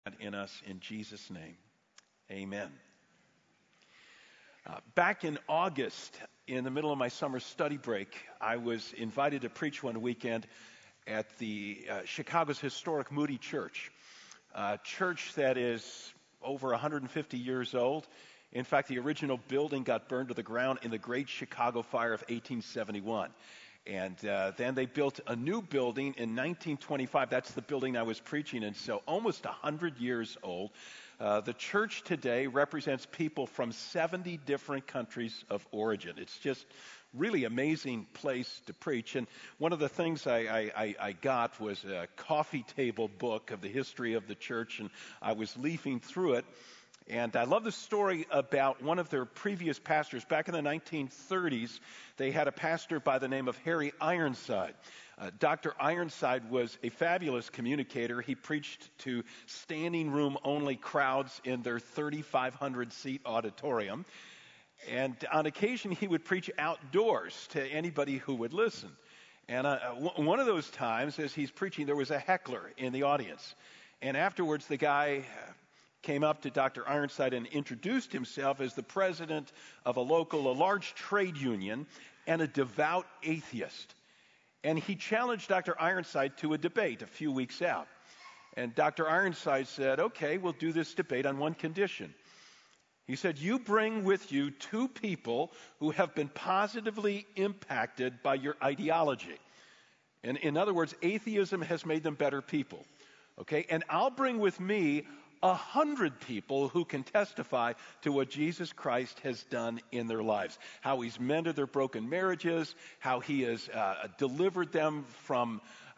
in us in Jesus' name. Amen. Back in August, in the middle of my summer study break, I was invited to preach one weekend at the Chicago's historic Moody Church, a church that is over 150 years old. In fact, the original building got burned to the ground in the Great Chicago Fire of 1871. And then they built a new building in 1925. That's the building I was preaching in, so almost 100 years old. The church today represents people from 70 different countries of origin. It's just really amazing place to preach. And one of the things I got was a coffee table book of the history of the church, and I was leafing through it. And I love the story about one of their previous pastors. Back in the 1930s, they had a pastor by the name of Harry Ironside. Dr. Ironside was a fabulous communicator. He preached to standing room only crowds in their 3,500-seat auditorium. And on occasion, he would preach outdoors to anybody who would listen. And one of those times, as he's preaching, there was a heckler in the audience. And afterwards, the guy came up to Dr. Ironside and introduced himself as the president of a large trade union, and a devout atheist. And he challenged Dr. Ironside to a debate a few weeks out. And Dr. Ironside said, okay, we'll do this debate on one condition. He said, you bring with you two people who have been positively impacted by your ideology. And in other words, atheism has made them better people. Okay, and I'll bring with me 100 people who can testify to what Jesus Christ has done in their lives, how he's mended their broken marriages, how he has delivered them from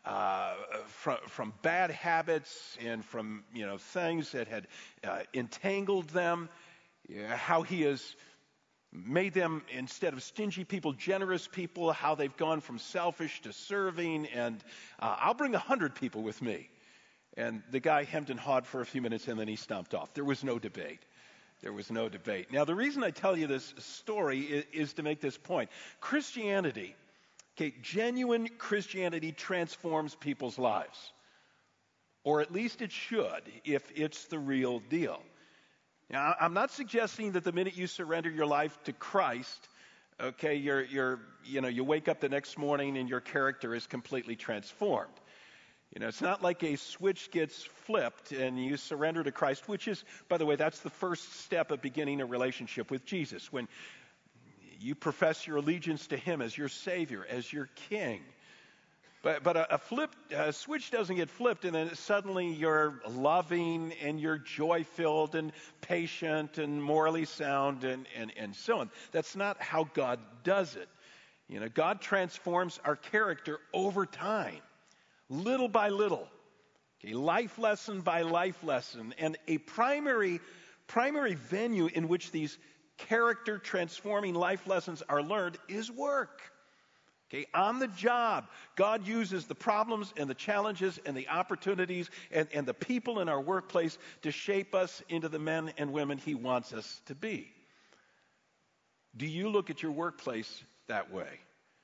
bad habits and from things that had entangled them, how he has made them, instead of stingy people, generous people, how they've gone from selfish to serving, and I'll bring 100 people with me. And the guy hemmed and hawed for a few minutes, and then he stomped off. There was no debate. There was no debate. Now, the reason I tell you this story is to make this point. Christianity, genuine Christianity transforms people's lives. Or at least it should, if it's the real deal. Now, I'm not suggesting that the minute you surrender your life to Christ, okay, you wake up the next morning and your character is completely transformed. It's not like a switch gets flipped and you surrender to Christ, which is, by the way, that's the first step of beginning a relationship with Jesus. When you profess your allegiance to him as your Savior, as your King. But a switch doesn't get flipped and then suddenly you're loving and you're joy-filled and patient and morally sound and so on. That's not how God does it. God transforms our character over time. Little by little, life lesson by life lesson. And a primary venue in which these character transforming life lessons are learned is work. On the job, God uses the problems and the challenges and the opportunities and the people in our workplace to shape us into the men and women he wants us to be. Do you look at your workplace that way?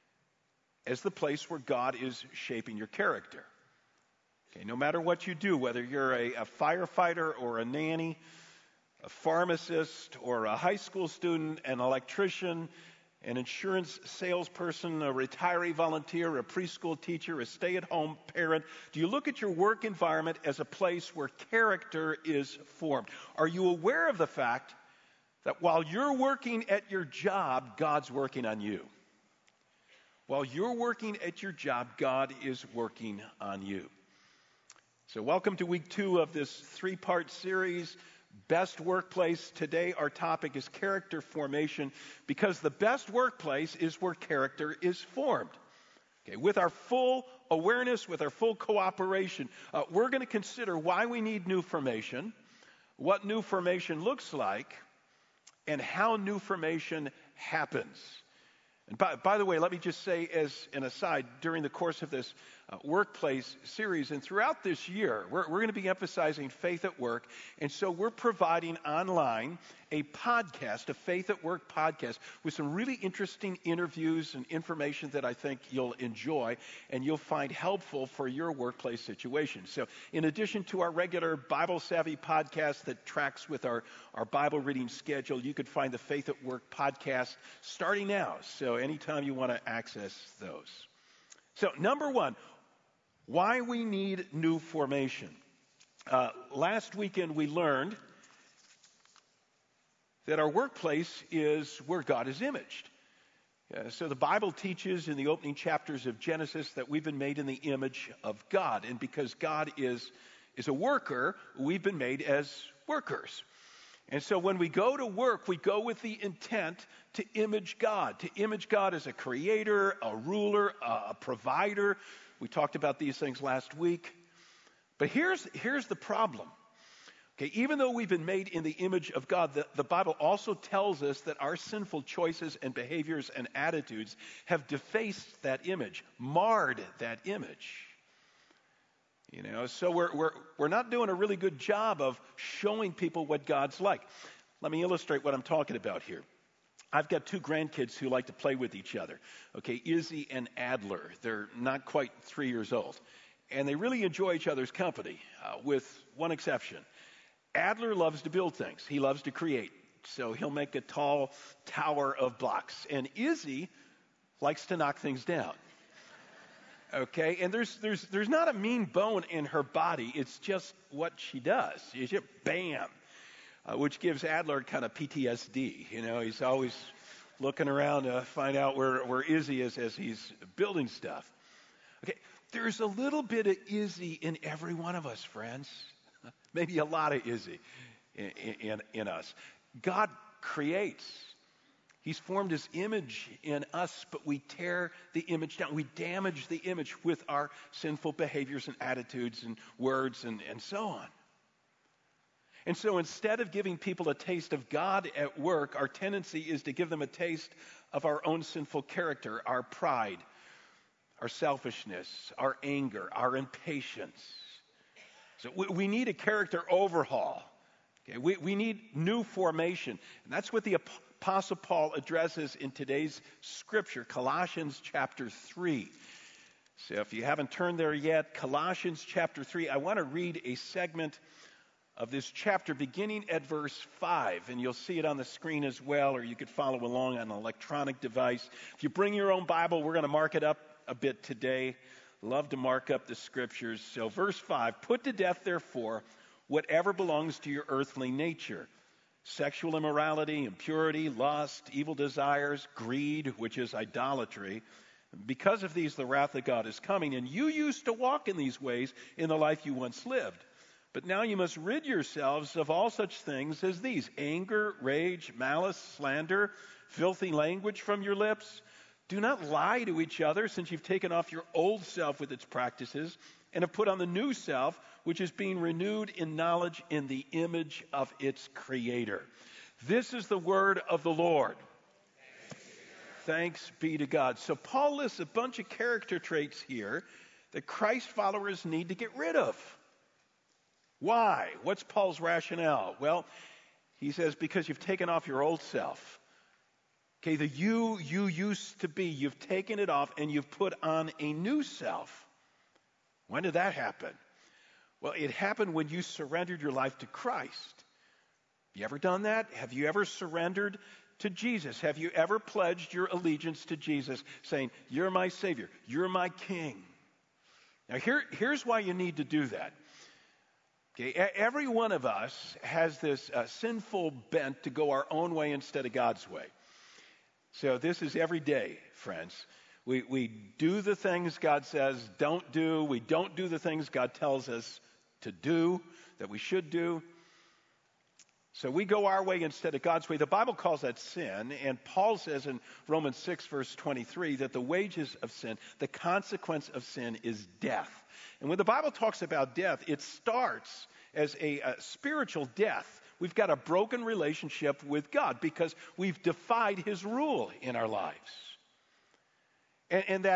As the place where God is shaping your character. No matter what you do, whether you're a firefighter or a nanny, a pharmacist or a high school student, an electrician, an insurance salesperson, a retiree volunteer, a preschool teacher, a stay-at-home parent, do you look at your work environment as a place where character is formed? Are you aware of the fact that while you're working at your job, God's working on you? While you're working at your job, God is working on you. So welcome to week 2 of this 3-part series, Best Workplace. Today our topic is character formation, because the best workplace is where character is formed. With our full awareness, with our full cooperation, we're going to consider why we need new formation, what new formation looks like, and how new formation happens. And by the way, let me just say as an aside, during the course of this workplace series. And throughout this year, we're going to be emphasizing faith at work. And so we're providing online a podcast, a Faith at Work podcast, with some really interesting interviews and information that I think you'll enjoy and you'll find helpful for your workplace situation. So in addition to our regular Bible Savvy podcast that tracks with our Bible reading schedule, you could find the Faith at Work podcast starting now. So anytime you want to access those. So number one, why we need new formation. Last weekend we learned that our workplace is where God is imaged. So the Bible teaches in the opening chapters of Genesis that we've been made in the image of God. And because God is a worker, we've been made as workers. And so when we go to work, we go with the intent to image God as a creator, a ruler, a provider. We talked about these things last week. But here's the problem. Okay, even though we've been made in the image of God, the Bible also tells us that our sinful choices and behaviors and attitudes have defaced that image, marred that image. You know, so we're not doing a really good job of showing people what God's like. Let me illustrate what I'm talking about here. I've got two grandkids who like to play with each other. Okay, Izzy and Adler. They're not quite 3 years old. And they really enjoy each other's company, with one exception. Adler loves to build things. He loves to create. So he'll make a tall tower of blocks. And Izzy likes to knock things down. Okay, and there's not a mean bone in her body. It's just what she does. It's just bam, which gives Adler kind of PTSD. You know, he's always looking around to find out where Izzy is as he's building stuff. Okay, there's a little bit of Izzy in every one of us, friends. Maybe a lot of Izzy in us. God creates. He's formed his image in us, but we tear the image down. We damage the image with our sinful behaviors and attitudes and words and so on. And so instead of giving people a taste of God at work, our tendency is to give them a taste of our own sinful character, our pride, our selfishness, our anger, our impatience. So we need a character overhaul. Okay? We need new formation. And that's what the Apostle Paul addresses in today's scripture, Colossians chapter 3. So if you haven't turned there yet, Colossians chapter 3, I want to read a segment of this chapter beginning at verse 5. And you'll see it on the screen as well, or you could follow along on an electronic device. If you bring your own Bible, we're going to mark it up a bit today. Love to mark up the scriptures. So verse 5, put to death, therefore, whatever belongs to your earthly nature. Sexual immorality, impurity, lust, evil desires, greed, which is idolatry. Because of these, the wrath of God is coming. And you used to walk in these ways in the life you once lived. But now you must rid yourselves of all such things as these: anger, rage, malice, slander, filthy language from your lips. Do not lie to each other, since you've taken off your old self with its practices and have put on the new self, which is being renewed in knowledge in the image of its creator. This is the word of the Lord. Thanks be to God. So Paul lists a bunch of character traits here that Christ followers need to get rid of. Why? What's Paul's rationale? Well, he says, because you've taken off your old self. Okay, the you used to be, you've taken it off and you've put on a new self. When did that happen? Well, it happened when you surrendered your life to Christ. Have you ever done that? Have you ever surrendered to Jesus? Have you ever pledged your allegiance to Jesus, saying, you're my Savior, you're my King? Now, here's why you need to do that. Okay, every one of us has this sinful bent to go our own way instead of God's way. So this is every day, friends. We do the things God says don't do. We don't do the things God tells us to do, that we should do. So we go our way instead of God's way. The Bible calls that sin, and Paul says in Romans 6, verse 23, that the wages of sin, the consequence of sin, is death. And when the Bible talks about death, it starts as a spiritual death. We've got a broken relationship with God because we've defied his rule in our lives. And that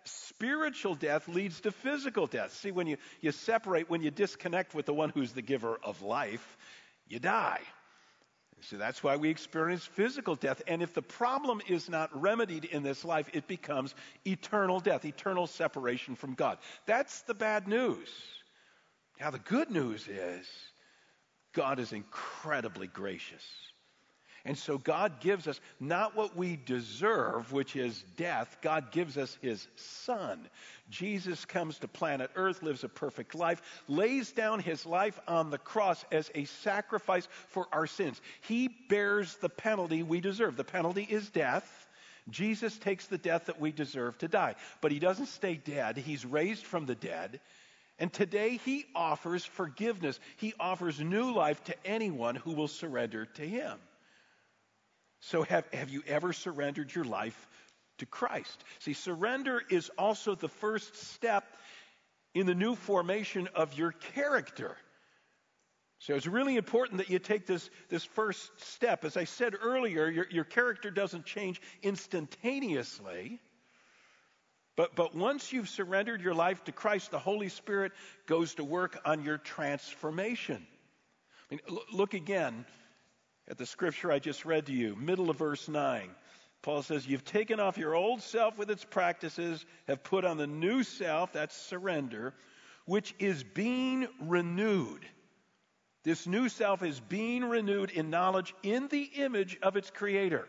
spiritual death leads to physical death. See, when you separate, when you disconnect with the one who's the giver of life, you die. So that's why we experience physical death. And if the problem is not remedied in this life, it becomes eternal death, eternal separation from God. That's the bad news. Now, the good news is God is incredibly gracious. And so God gives us not what we deserve, which is death. God gives us his Son. Jesus comes to planet Earth, lives a perfect life, lays down his life on the cross as a sacrifice for our sins. He bears the penalty we deserve. The penalty is death. Jesus takes the death that we deserve to die. But he doesn't stay dead. He's raised from the dead. And today he offers forgiveness. He offers new life to anyone who will surrender to him. So have you ever surrendered your life to Christ? See, surrender is also the first step in the new formation of your character. So it's really important that you take this first step. As I said earlier, your character doesn't change instantaneously. But once you've surrendered your life to Christ, the Holy Spirit goes to work on your transformation. I mean, look again at the scripture I just read to you, middle of verse 9. Paul says, you've taken off your old self with its practices, have put on the new self, that's surrender, which is being renewed. This new self is being renewed in knowledge in the image of its creator.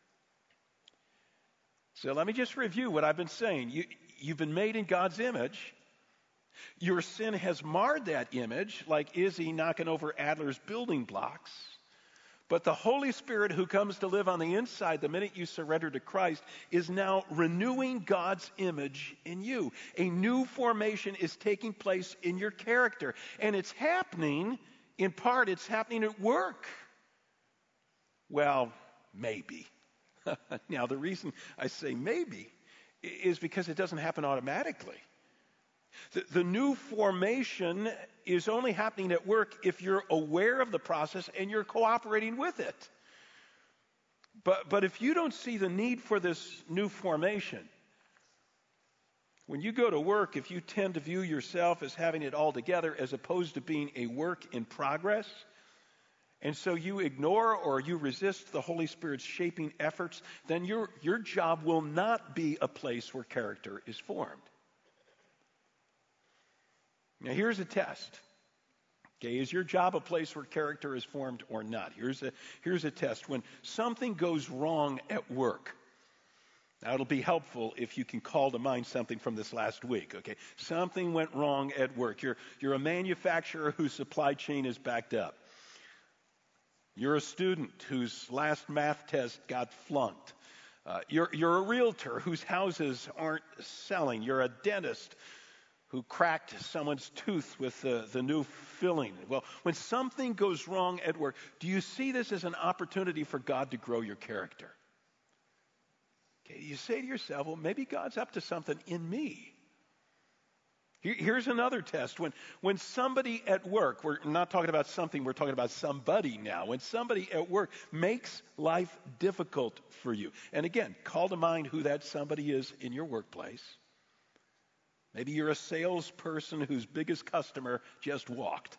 So let me just review what I've been saying. You've been made in God's image. Your sin has marred that image, like Izzy knocking over Adler's building blocks. But the Holy Spirit who comes to live on the inside the minute you surrender to Christ is now renewing God's image in you. A new formation is taking place in your character. And it's happening, in part, it's happening at work. Well, maybe. Now, the reason I say maybe is because it doesn't happen automatically. The new formation is only happening at work if you're aware of the process and you're cooperating with it. But if you don't see the need for this new formation, when you go to work, if you tend to view yourself as having it all together as opposed to being a work in progress, and so you ignore or you resist the Holy Spirit's shaping efforts, then your job will not be a place where character is formed. Now, here's a test. Okay, is your job a place where character is formed or not? Here's a test. When something goes wrong at work, now it'll be helpful if you can call to mind something from this last week. Okay, something went wrong at work. You're a manufacturer whose supply chain is backed up. You're a student whose last math test got flunked. You're a realtor whose houses aren't selling. You're a dentist who cracked someone's tooth with the new filling. Well, when something goes wrong at work, do you see this as an opportunity for God to grow your character? Okay, you say to yourself, well, maybe God's up to something in me. Here's another test. When somebody at work, we're not talking about something, we're talking about somebody now. When somebody at work makes life difficult for you, and again, call to mind who that somebody is in your workplace. Maybe you're a salesperson whose biggest customer just walked.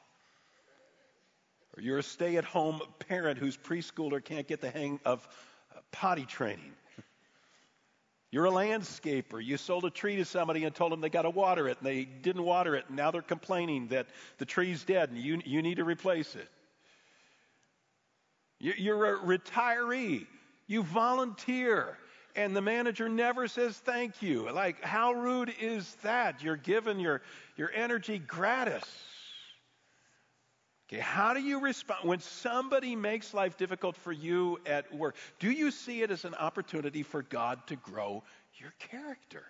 Or you're a stay-at-home parent whose preschooler can't get the hang of potty training. You're a landscaper. You sold a tree to somebody and told them they got to water it, and they didn't water it, and now they're complaining that the tree's dead and you need to replace it. You're a retiree. You volunteer. And the manager never says thank you. Like, how rude is that? You're given your energy gratis. Okay, how do you respond when somebody makes life difficult for you at work? Do you see it as an opportunity for God to grow your character?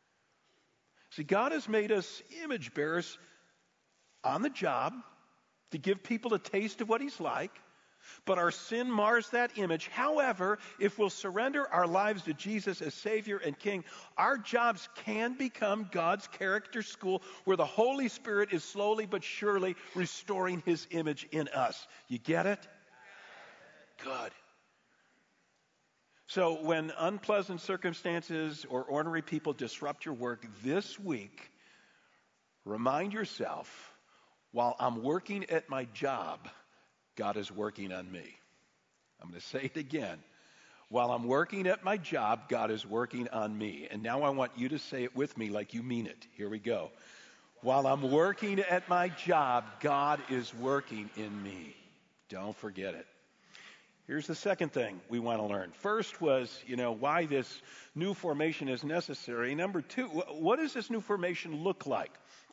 See, God has made us image bearers on the job to give people a taste of what he's like. But our sin mars that image. However, if we'll surrender our lives to Jesus as Savior and King, our jobs can become God's character school where the Holy Spirit is slowly but surely restoring his image in us. You get it? Good. So when unpleasant circumstances or ordinary people disrupt your work this week, remind yourself, while I'm working at my job, God is working on me. I'm going to say it again. While I'm working at my job, God is working on me. And now I want you to say it with me like you mean it. Here we go. While I'm working at my job, God is working in me. Don't forget it. Here's the second thing we want to learn. First was, why this new formation is necessary. Number two, what does this new formation look like?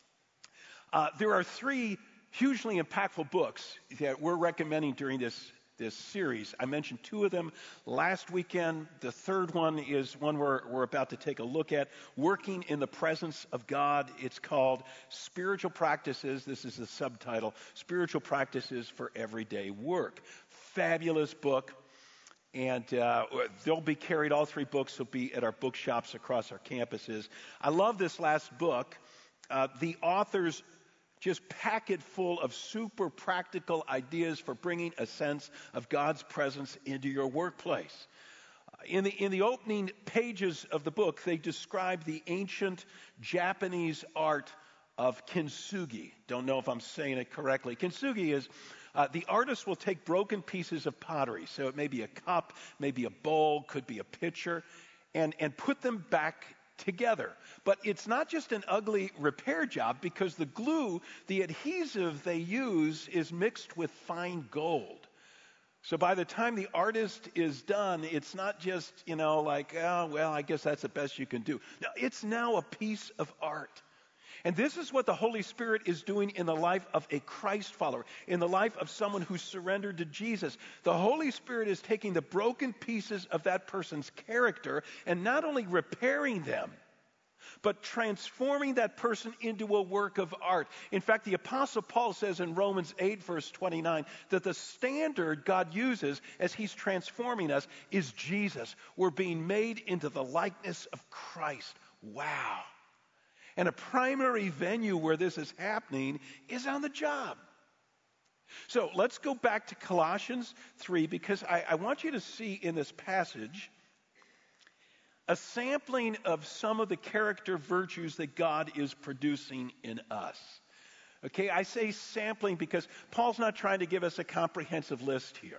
There are 3 hugely impactful books that we're recommending during this series. I mentioned 2 of them last weekend. The third one is one we're about to take a look at, Working in the Presence of God. It's called Spiritual Practices. This is the subtitle, Spiritual Practices for Everyday Work. Fabulous book. And they'll be carried, all 3 books will be at our bookshops across our campuses. I love this last book. The authors just pack it full of super practical ideas for bringing a sense of God's presence into your workplace. In the opening pages of the book, they describe the ancient Japanese art of kintsugi. Don't know if I'm saying it correctly. Kintsugi is the artist will take broken pieces of pottery, so it may be a cup, maybe a bowl, could be a pitcher, and put them back together. But it's not just an ugly repair job, because the glue, the adhesive they use is mixed with fine gold. So by the time the artist is done, it's not just, I guess that's the best you can do. No, it's now a piece of art. And this is what the Holy Spirit is doing in the life of a Christ follower, in the life of someone who surrendered to Jesus. The Holy Spirit is taking the broken pieces of that person's character and not only repairing them, but transforming that person into a work of art. In fact, the Apostle Paul says in Romans 8, verse 29, that the standard God uses as he's transforming us is Jesus. We're being made into the likeness of Christ. Wow. And a primary venue where this is happening is on the job. So let's go back to Colossians 3, because I want you to see in this passage a sampling of some of the character virtues that God is producing in us. Okay, I say sampling because Paul's not trying to give us a comprehensive list here.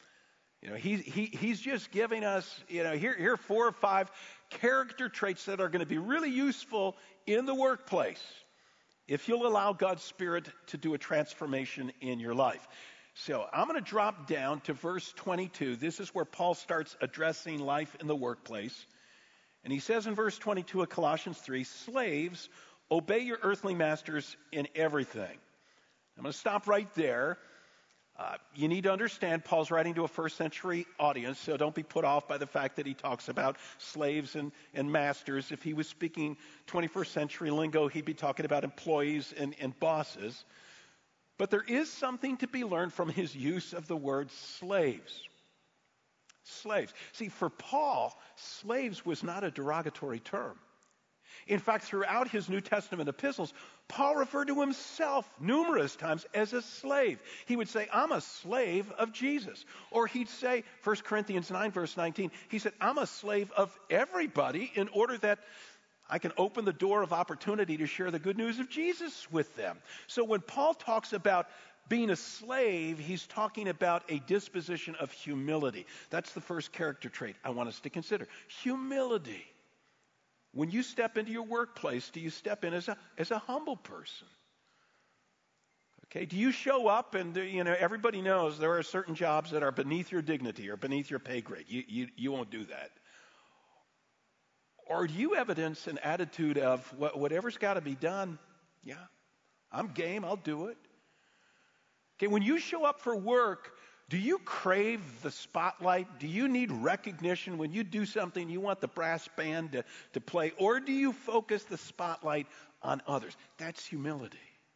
He's just giving us, here are 4 or 5 character traits that are going to be really useful in the workplace if you'll allow God's Spirit to do a transformation in your life. So I'm going to drop down to verse 22. This is where Paul starts addressing life in the workplace. And he says in verse 22 of Colossians 3, slaves, obey your earthly masters in everything. I'm going to stop right there. You need to understand Paul's writing to a first century audience, so don't be put off by the fact that he talks about slaves and masters. If he was speaking 21st century lingo, he'd be talking about employees and bosses. But there is something to be learned from his use of the word slaves. Slaves. See, for Paul, slaves was not a derogatory term. In fact, throughout his New Testament epistles, Paul referred to himself numerous times as a slave. He would say, I'm a slave of Jesus. Or he'd say, 1 Corinthians 9, verse 19, he said, I'm a slave of everybody in order that I can open the door of opportunity to share the good news of Jesus with them. So when Paul talks about being a slave, he's talking about a disposition of humility. That's the first character trait I want us to consider. Humility. When you step into your workplace, do you step in as a humble person? Okay, do you show up and, everybody knows there are certain jobs that are beneath your dignity or beneath your pay grade. You won't do that. Or do you evidence an attitude of whatever's got to be done? Yeah, I'm game, I'll do it. Okay, when you show up for work, do you crave the spotlight? Do you need recognition? When you do something, you want the brass band to play? Or do you focus the spotlight on others? That's humility.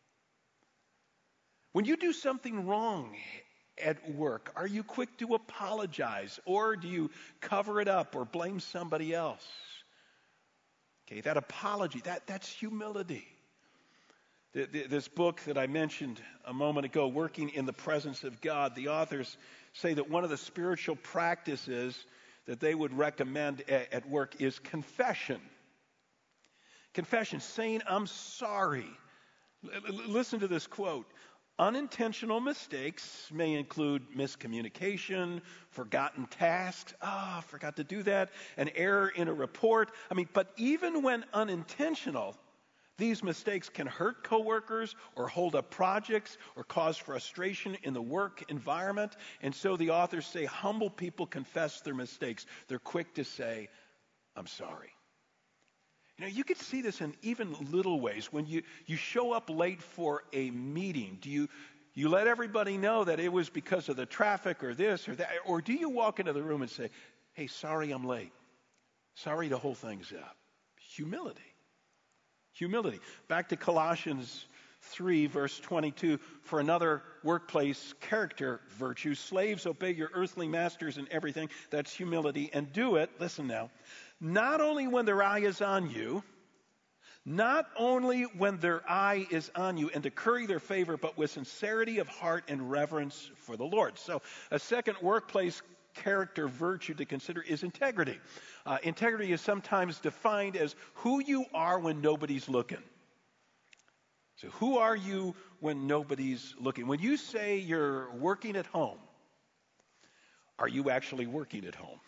When you do something wrong at work, are you quick to apologize? Or do you cover it up or blame somebody else? Okay, that apology, that's humility. This book that I mentioned a moment ago, Working in the Presence of God, the authors say that one of the spiritual practices that they would recommend at work is confession. Confession, saying I'm sorry. Listen to this quote. Unintentional mistakes may include miscommunication, forgotten tasks. I forgot to do that. An error in a report. But even when unintentional, these mistakes can hurt coworkers or hold up projects or cause frustration in the work environment. And so the authors say humble people confess their mistakes. They're quick to say, I'm sorry. You could see this in even little ways. When you show up late for a meeting, do you let everybody know that it was because of the traffic or this or that? Or do you walk into the room and say, hey, sorry I'm late. Sorry to hold things up. Humility. Humility. Back to Colossians 3, verse 22. For another workplace character virtue, slaves, obey your earthly masters in everything. That's humility. And do it, listen now, not only when their eye is on you, not only when their eye is on you and to curry their favor, but with sincerity of heart and reverence for the Lord. So a second workplace character virtue to consider is integrity. Integrity is sometimes defined as who you are when nobody's looking. So who are you when nobody's looking? When you say you're working at home, are you actually working at home?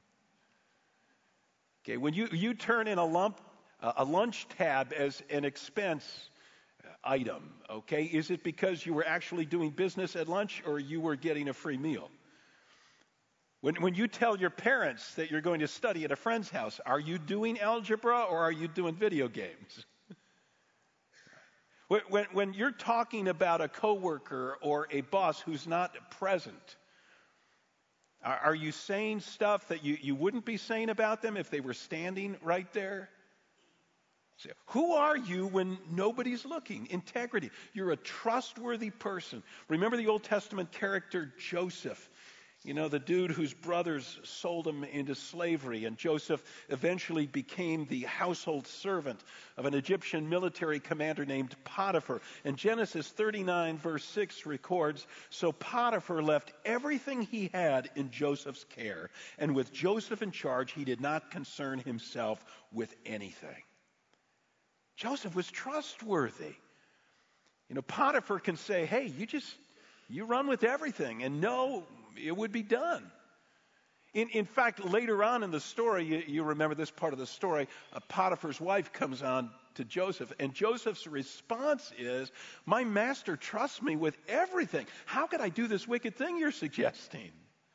Okay, when you turn in a lunch tab as an expense item, okay, is it because you were actually doing business at lunch or you were getting a free meal? When you tell your parents that you're going to study at a friend's house, are you doing algebra or are you doing video games? When you're talking about a coworker or a boss who's not present, are you saying stuff that you wouldn't be saying about them if they were standing right there? So, who are you when nobody's looking? Integrity. You're a trustworthy person. Remember the Old Testament character Joseph. The dude whose brothers sold him into slavery, and Joseph eventually became the household servant of an Egyptian military commander named Potiphar. And Genesis 39 verse 6 records, so Potiphar left everything he had in Joseph's care, and with Joseph in charge, he did not concern himself with anything. Joseph was trustworthy. Potiphar can say, hey, you run with everything, and no, it would be done. In fact, later on in the story, you remember this part of the story, Potiphar's wife comes on to Joseph, and Joseph's response is, my master trusts me with everything. How could I do this wicked thing you're suggesting?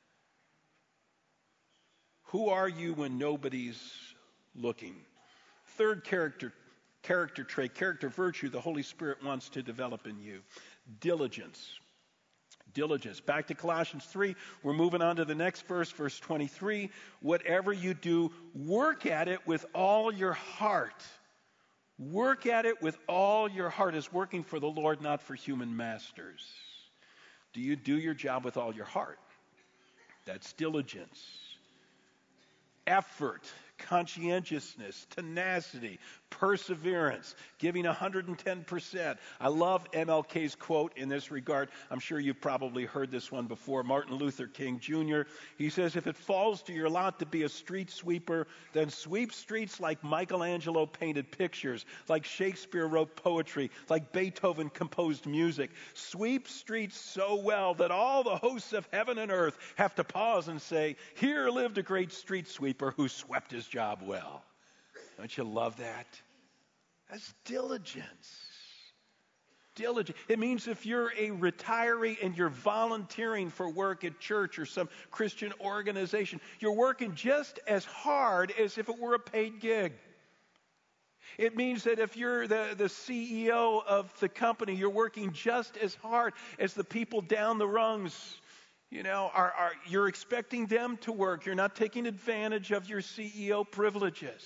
Who are you when nobody's looking? Third character trait, character virtue the Holy Spirit wants to develop in you. Diligence. Diligence. Back to Colossians 3. We're moving on to the next verse, verse 23. Whatever you do, work at it with all your heart. Work at it with all your heart as working for the Lord, not for human masters. Do you do your job with all your heart? That's diligence. Effort. Conscientiousness, tenacity, perseverance, giving 110%. I love MLK's quote in this regard. I'm sure you've probably heard this one before. Martin Luther King Jr. He says, if it falls to your lot to be a street sweeper, then sweep streets like Michelangelo painted pictures, like Shakespeare wrote poetry, like Beethoven composed music. Sweep streets so well that all the hosts of heaven and earth have to pause and say, here lived a great street sweeper who swept his job well. Don't you love that? That's diligence. Diligence. It means if you're a retiree and you're volunteering for work at church or some Christian organization, you're working just as hard as if it were a paid gig. It means that if you're the CEO of the company, you're working just as hard as the people down the rungs. You're expecting them to work. You're not taking advantage of your CEO privileges.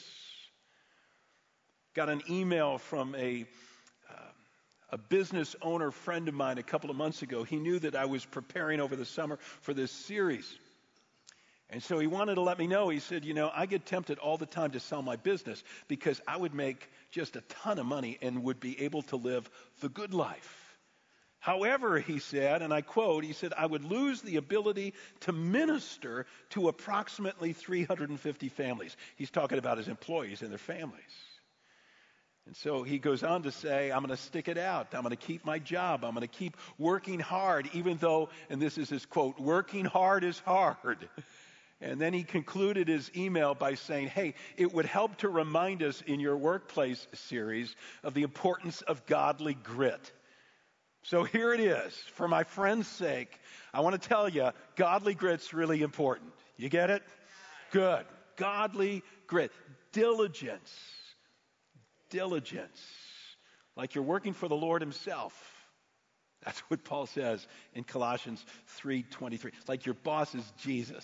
Got an email from a business owner friend of mine a couple of months ago. He knew that I was preparing over the summer for this series. And so he wanted to let me know. He said, I get tempted all the time to sell my business because I would make just a ton of money and would be able to live the good life. However, he said, and I quote, he said, I would lose the ability to minister to approximately 350 families. He's talking about his employees and their families. And so he goes on to say, I'm going to stick it out. I'm going to keep my job. I'm going to keep working hard, even though, and this is his quote, working hard is hard. And then he concluded his email by saying, hey, it would help to remind us in your workplace series of the importance of godly grit. So here it is. For my friend's sake, I want to tell you, godly grit's really important. You get it? Good. Godly grit. Diligence. Diligence. Like you're working for the Lord himself. That's what Paul says in Colossians 3:23. Like your boss is Jesus.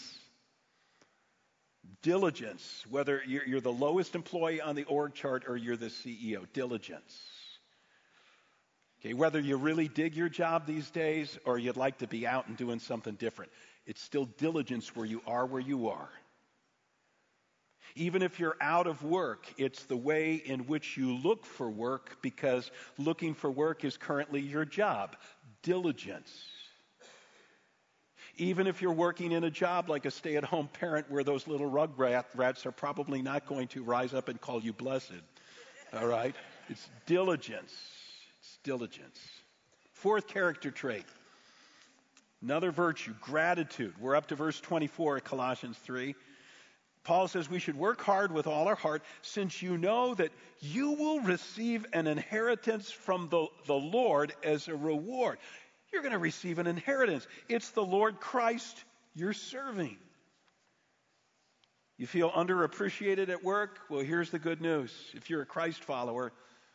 Diligence. Whether you're the lowest employee on the org chart or you're the CEO. Diligence. Okay, whether you really dig your job these days or you'd like to be out and doing something different, it's still diligence where you are. Even if you're out of work, it's the way in which you look for work because looking for work is currently your job. Diligence. Even if you're working in a job like a stay-at-home parent where those little rats are probably not going to rise up and call you blessed. All right? It's diligence. It's diligence. Fourth character trait. Another virtue, gratitude. We're up to verse 24 of Colossians 3. Paul says we should work hard with all our heart since you know that you will receive an inheritance from the Lord as a reward. You're going to receive an inheritance. It's the Lord Christ you're serving. You feel underappreciated at work? Well, here's the good news. If you're a Christ follower,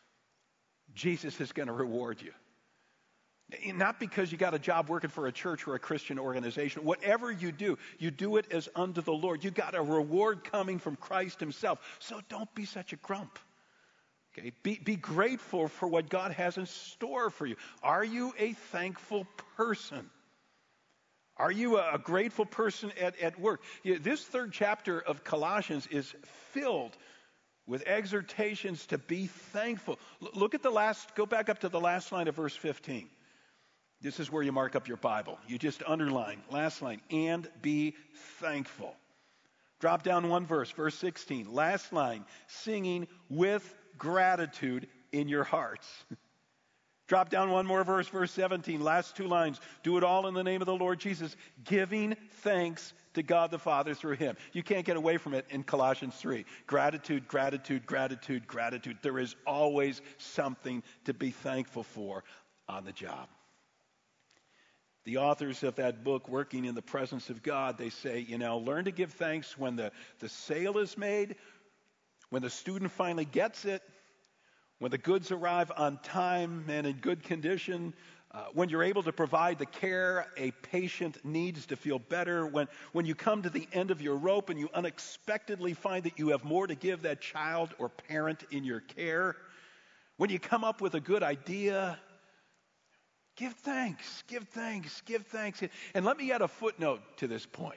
Jesus is going to reward you. Not because you got a job working for a church or a Christian organization. Whatever you do it as unto the Lord. You got a reward coming from Christ himself. So don't be such a grump. Okay? Be grateful for what God has in store for you. Are you a thankful person? Are you a grateful person at work? This third chapter of Colossians is filled with exhortations to be thankful. Look at go back up to the last line of verse 15. This is where you mark up your Bible. You just underline, last line, and be thankful. Drop down one verse, verse 16. Last line, singing with gratitude in your hearts. Drop down one more verse, verse 17. Last two lines, do it all in the name of the Lord Jesus, giving thanks to God the Father through him. You can't get away from it in Colossians 3. Gratitude, gratitude, gratitude, gratitude. There is always something to be thankful for on the job. The authors of that book, Working in the Presence of God, they say, learn to give thanks when the sale is made, when the student finally gets it, when the goods arrive on time and in good condition, when you're able to provide the care a patient needs to feel better, when you come to the end of your rope and you unexpectedly find that you have more to give that child or parent in your care, when you come up with a good idea. Give thanks, give thanks, give thanks. And let me add a footnote to this point.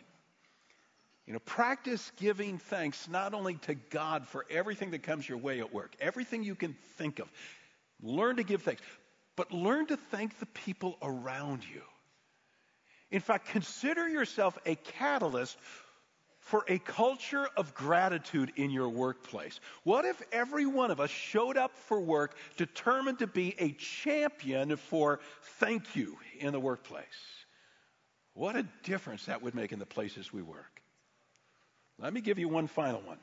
Practice giving thanks not only to God for everything that comes your way at work, everything you can think of. Learn to give thanks, but learn to thank the people around you. In fact, consider yourself a catalyst for a culture of gratitude in your workplace. What if every one of us showed up for work determined to be a champion for thank you in the workplace? What a difference that would make in the places we work. Let me give you one final one.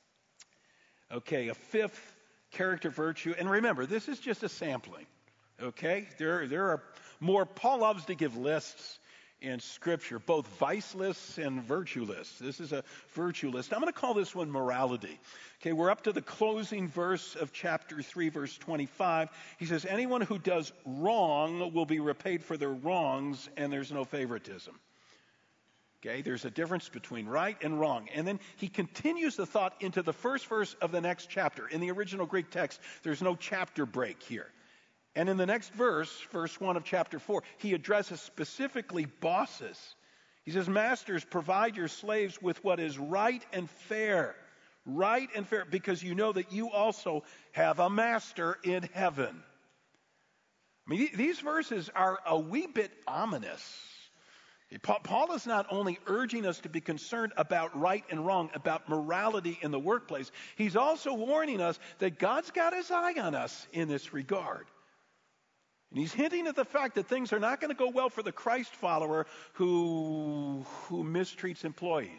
Okay, a fifth character virtue. And remember, this is just a sampling. Okay? There are more. Paul loves to give lists in Scripture, both vice lists and virtue lists. This is a virtue list. I'm going to call this one morality. Okay, we're up to the closing verse of chapter 3, verse 25. He says, anyone who does wrong will be repaid for their wrongs, and there's no favoritism. Okay, there's a difference between right and wrong. And then he continues the thought into the first verse of the next chapter. In the original Greek text, there's no chapter break here. And in the next verse, verse 1 of chapter 4, he addresses specifically bosses. He says, masters, provide your slaves with what is right and fair. Right and fair, because you know that you also have a master in heaven. I mean, these verses are a wee bit ominous. Paul is not only urging us to be concerned about right and wrong, about morality in the workplace, he's also warning us that God's got his eye on us in this regard. And he's hinting at the fact that things are not going to go well for the Christ follower who mistreats employees,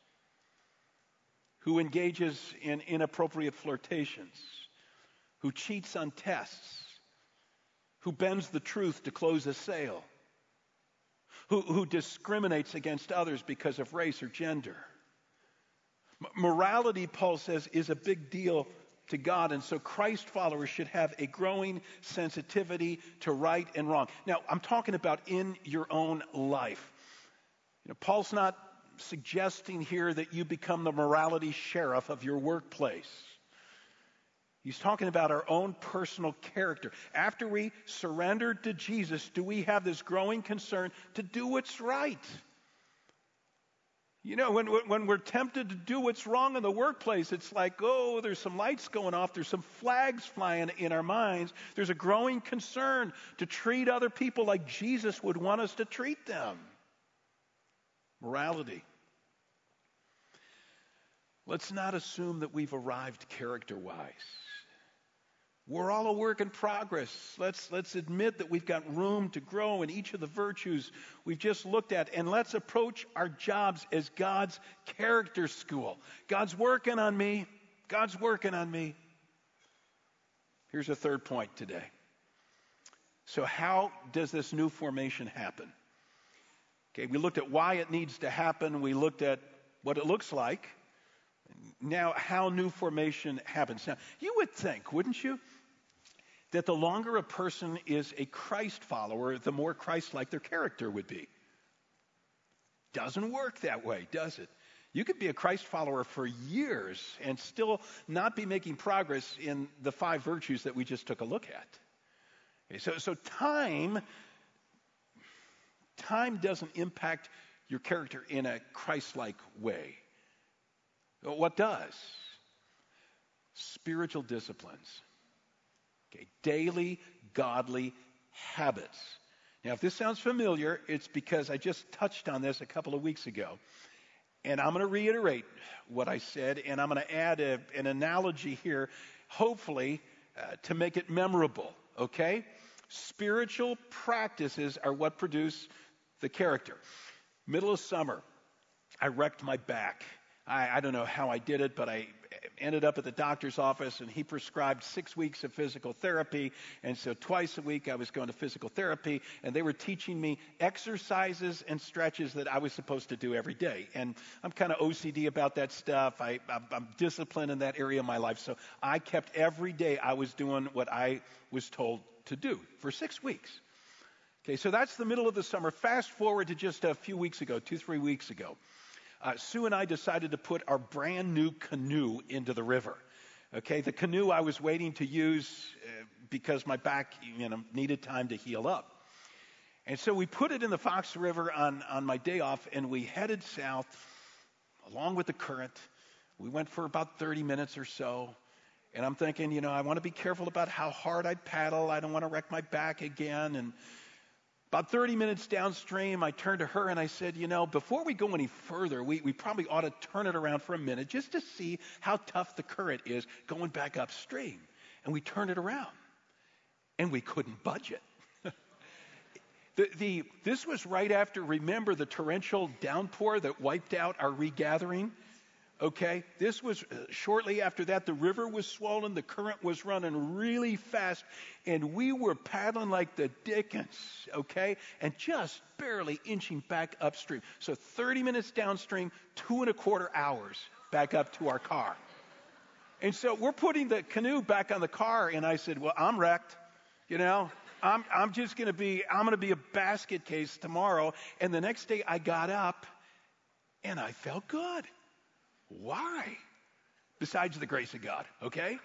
who engages in inappropriate flirtations, who cheats on tests, who bends the truth to close a sale, who discriminates against others because of race or gender. Morality, Paul says, is a big deal to God, and so Christ followers should have a growing sensitivity to right and wrong. Now, I'm talking about in your own life. Paul's not suggesting here that you become the morality sheriff of your workplace. He's talking about our own personal character. After we surrendered to Jesus, do we have this growing concern to do what's right? When we're tempted to do what's wrong in the workplace, it's like, oh, there's some lights going off. There's some flags flying in our minds. There's a growing concern to treat other people like Jesus would want us to treat them. Morality. Let's not assume that we've arrived character-wise. We're all a work in progress. Let's admit that we've got room to grow in each of the virtues we've just looked at, and let's approach our jobs as God's character school. God's working on me. God's working on me. Here's a third point today. So how does this new formation happen? Okay, we looked at why it needs to happen. We looked at what it looks like. Now, how new formation happens. Now, you would think, wouldn't you, that the longer a person is a Christ follower, the more Christ-like their character would be. Doesn't work that way, does it? You could be a Christ follower for years and still not be making progress in the 5 virtues that we just took a look at. Okay, so time doesn't impact your character in a Christ-like way. What does? Spiritual disciplines. Okay, daily godly habits. Now, if this sounds familiar, it's because I just touched on this a couple of weeks ago. And I'm going to reiterate what I said, and I'm going to add an analogy here, hopefully, to make it memorable, okay? Spiritual practices are what produce the character. Middle of summer, I wrecked my back. I don't know how I did it, but I ended up at the doctor's office, and he prescribed 6 weeks of physical therapy. And so twice a week I was going to physical therapy, and they were teaching me exercises and stretches that I was supposed to do every day. And I'm kind of OCD about that stuff. I'm disciplined in that area of my life. So I kept every day I was doing what I was told to do for 6 weeks. Okay, so that's the middle of the summer. Fast forward to just a few weeks ago, 2-3 weeks ago. Sue and I decided to put our brand new canoe into the river. Okay, the canoe I was waiting to use because my back needed time to heal up. And so we put it in the Fox River on my day off, and we headed south along with the current. We went for about 30 minutes or so. And I'm thinking, I want to be careful about how hard I paddle. I don't want to wreck my back again. And about 30 minutes downstream, I turned to her and I said, before we go any further, we probably ought to turn it around for a minute just to see how tough the current is going back upstream. And we turned it around, and we couldn't budge it. This was right after, remember, the torrential downpour that wiped out our regathering? Okay, this was shortly after that. The river was swollen, the current was running really fast, and we were paddling like the dickens, okay, and just barely inching back upstream. So 30 minutes downstream, 2.25 hours back up to our car. And so we're putting the canoe back on the car, and I said, well, I'm wrecked, I'm going to be a basket case tomorrow. And the next day I got up, and I felt good. Why? Besides the grace of God, okay?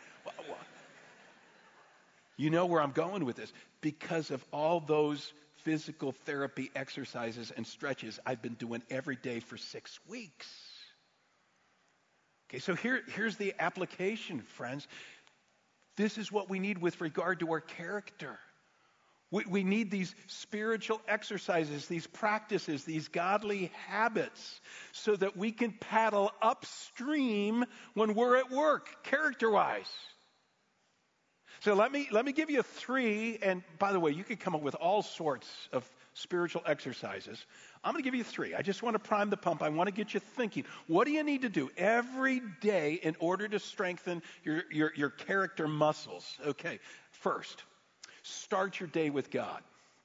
You know where I'm going with this. Because of all those physical therapy exercises and stretches I've been doing every day for 6 weeks. Okay, so here's the application, friends. This is what we need with regard to our character. We need these spiritual exercises, these practices, these godly habits, so that we can paddle upstream when we're at work, character-wise. So let me give you 3, and by the way, you could come up with all sorts of spiritual exercises. I'm going to give you 3. I just want to prime the pump. I want to get you thinking. What do you need to do every day in order to strengthen your character muscles? Okay, first, start your day with God.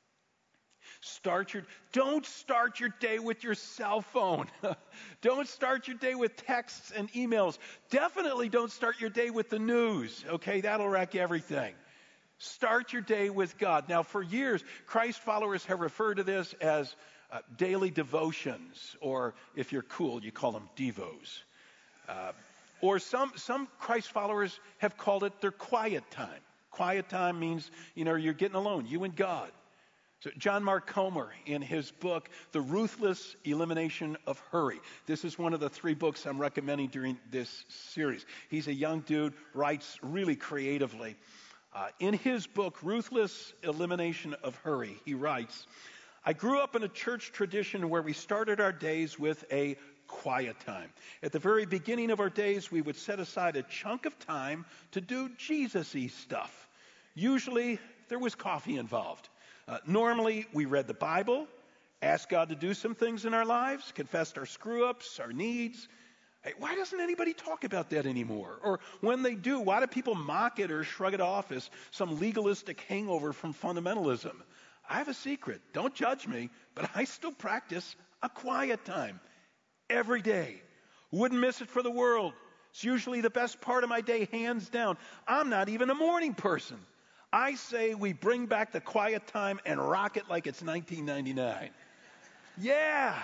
Don't start your day with your cell phone. Don't start your day with texts and emails. Definitely don't start your day with the news. Okay, that'll wreck everything. Start your day with God. Now, for years, Christ followers have referred to this as daily devotions, or if you're cool, you call them devos. Or some Christ followers have called it their quiet time. Quiet time means, you're getting alone, you and God. So John Mark Comer, in his book, The Ruthless Elimination of Hurry. This is one of the 3 books I'm recommending during this series. He's a young dude, writes really creatively. In his book, Ruthless Elimination of Hurry, he writes, I grew up in a church tradition where we started our days with a quiet time. At the very beginning of our days, we would set aside a chunk of time to do Jesus-y stuff. Usually, there was coffee involved. Normally, we read the Bible, asked God to do some things in our lives, confessed our screw-ups, our needs. Hey, why doesn't anybody talk about that anymore? Or when they do, why do people mock it or shrug it off as some legalistic hangover from fundamentalism? I have a secret. Don't judge me, but I still practice a quiet time every day. Wouldn't miss it for the world. It's usually the best part of my day, hands down. I'm not even a morning person. I say we bring back the quiet time and rock it like it's 1999. Yeah.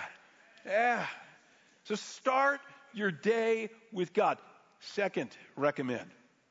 So start your day with God. Second, recommend.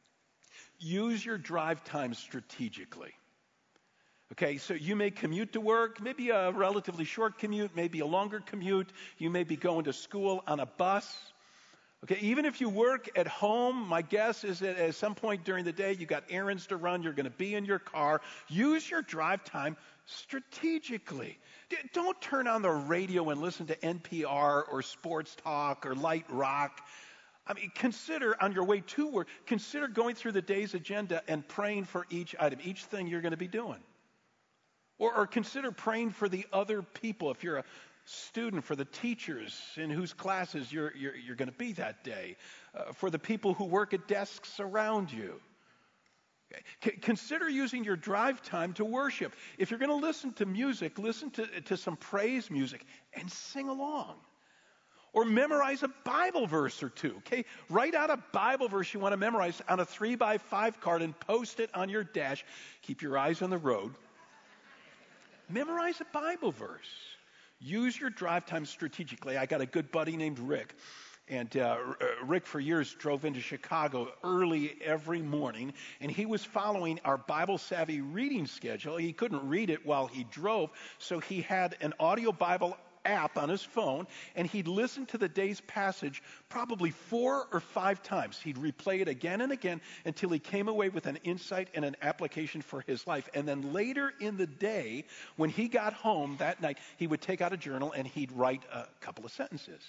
Use your drive time strategically. Okay, so you may commute to work, maybe a relatively short commute, maybe a longer commute. You may be going to school on a bus. Okay, even if you work at home, my guess is that at some point during the day, you got errands to run, you're going to be in your car. Use your drive time strategically. Don't turn on the radio and listen to NPR or sports talk or light rock. I mean, consider on your way to work, consider going through the day's agenda and praying for each item, each thing you're going to be doing. Or consider praying for the other people. If you're a student, for the teachers in whose classes you're going to be that day, for the people who work at desks around you. Okay. Consider using your drive time to worship. If you're going to listen to music, listen to some praise music and sing along. Or memorize a Bible verse or 2. Okay, write out a Bible verse you want to memorize on a 3x5 card and post it on your dash. Keep your eyes on the road. Memorize a Bible verse. Use your drive time strategically. I got a good buddy named Rick. And Rick, for years, drove into Chicago early every morning. And he was following our Bible-savvy reading schedule. He couldn't read it while he drove. So he had an audio Bible app on his phone. And he'd listen to the day's passage probably 4 or 5 times. He'd replay it again and again until he came away with an insight and an application for his life. And then later in the day, when he got home that night, he would take out a journal and he'd write a couple of sentences.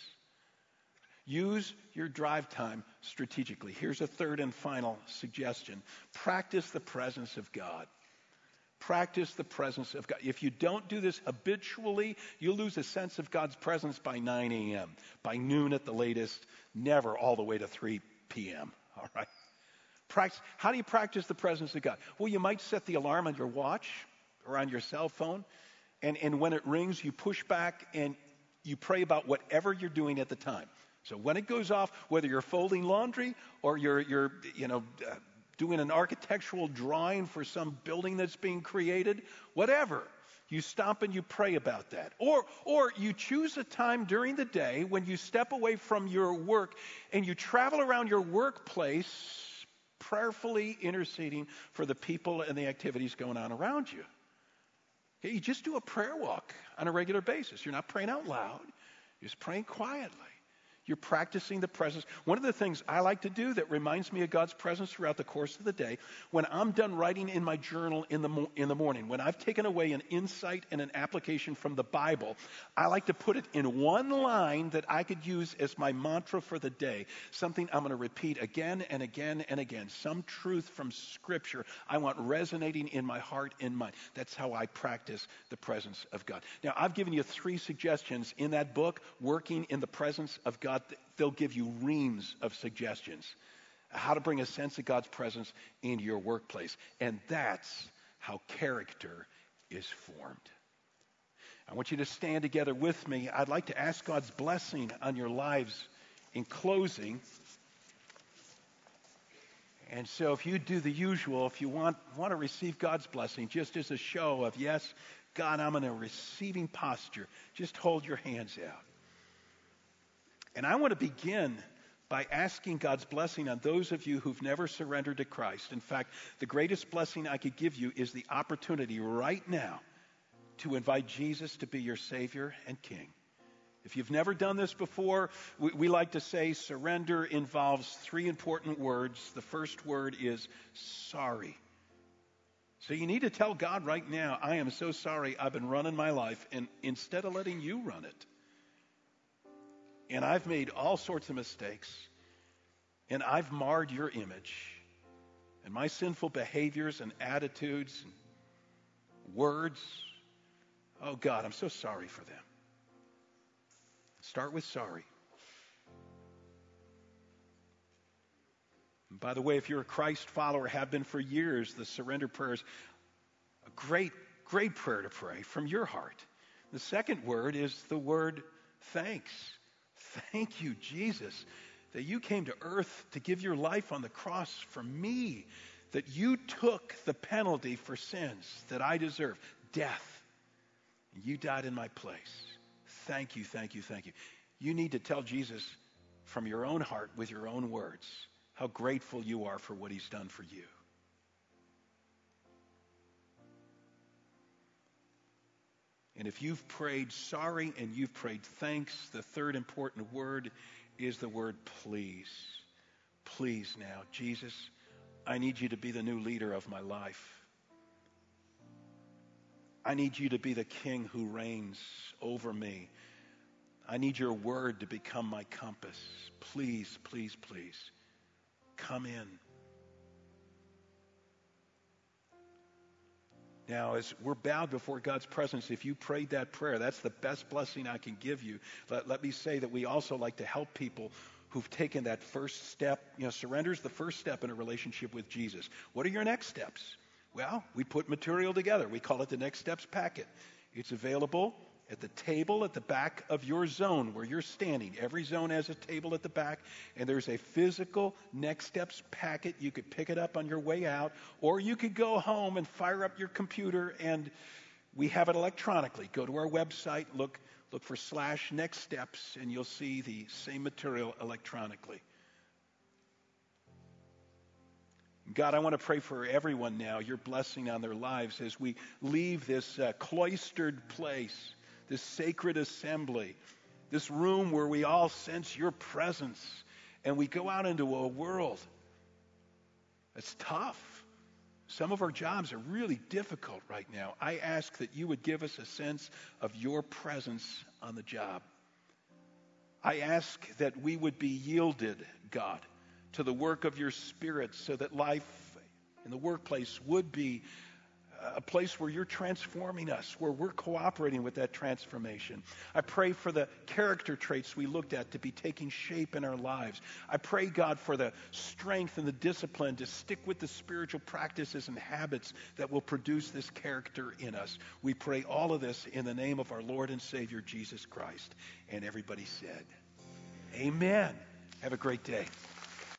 Use your drive time strategically. Here's a third and final suggestion. Practice the presence of God. Practice the presence of God. If you don't do this habitually, you'll lose a sense of God's presence by 9 a.m., by noon at the latest, never all the way to 3 p.m., all right? How do you practice the presence of God? Well, you might set the alarm on your watch or on your cell phone, and when it rings, you push back and you pray about whatever you're doing at the time. So when it goes off, whether you're folding laundry or you're doing an architectural drawing for some building that's being created, whatever, you stop and you pray about that. Or you choose a time during the day when you step away from your work and you travel around your workplace prayerfully interceding for the people and the activities going on around you. Okay, you just do a prayer walk on a regular basis. You're not praying out loud. You're just praying quietly. You're practicing the presence. One of the things I like to do that reminds me of God's presence throughout the course of the day, when I'm done writing in my journal in the morning, when I've taken away an insight and an application from the Bible, I like to put it in one line that I could use as my mantra for the day, something I'm going to repeat again and again and again, some truth from Scripture I want resonating in my heart and mind. That's how I practice the presence of God. Now, I've given you 3 suggestions in that book, Working in the Presence of God. They'll give you reams of suggestions how to bring a sense of God's presence into your workplace. And that's how character is formed. I want you to stand together with me. I'd like to ask God's blessing on your lives in closing. And so if you do the usual, if you want to receive God's blessing, just as a show of, yes, God, I'm in a receiving posture, just hold your hands out. And I want to begin by asking God's blessing on those of you who've never surrendered to Christ. In fact, the greatest blessing I could give you is the opportunity right now to invite Jesus to be your Savior and King. If you've never done this before, we like to say surrender involves 3 important words. The first word is sorry. So you need to tell God right now, I am so sorry I've been running my life, and instead of letting you run it, and I've made all sorts of mistakes, and I've marred your image, and my sinful behaviors and attitudes and words, oh God, I'm so sorry for them. Start with sorry. And by the way, if you're a Christ follower, have been for years, the surrender prayer is a great, great prayer to pray from your heart. The second word is the word thanks. Thank you, Jesus, that you came to earth to give your life on the cross for me, that you took the penalty for sins that I deserve, death, and you died in my place. Thank you, thank you, thank you. You need to tell Jesus from your own heart with your own words how grateful you are for what he's done for you. And if you've prayed sorry and you've prayed thanks, the third important word is the word please. Please now, Jesus, I need you to be the new leader of my life. I need you to be the king who reigns over me. I need your word to become my compass. Please, please, please, come in. Now, as we're bowed before God's presence, if you prayed that prayer, that's the best blessing I can give you. Let me say that we also like to help people who've taken that first step. Surrender is the first step in a relationship with Jesus. What are your next steps? Well, we put material together. We call it the Next Steps Packet. It's available at the table at the back of your zone where you're standing. Every zone has a table at the back, and there's a physical Next Steps packet. You could pick it up on your way out, or you could go home and fire up your computer, and we have it electronically. Go to our website, look for /Next Steps, and you'll see the same material electronically. God, I want to pray for everyone now, your blessing on their lives as we leave this cloistered place, this sacred assembly, this room where we all sense your presence, and we go out into a world that's tough. Some of our jobs are really difficult right now. I ask that you would give us a sense of your presence on the job. I ask that we would be yielded, God, to the work of your Spirit so that life in the workplace would be a place where you're transforming us, where we're cooperating with that transformation. I pray for the character traits we looked at to be taking shape in our lives. I pray, God, for the strength and the discipline to stick with the spiritual practices and habits that will produce this character in us. We pray all of this in the name of our Lord and Savior, Jesus Christ. And everybody said, amen. Have a great day.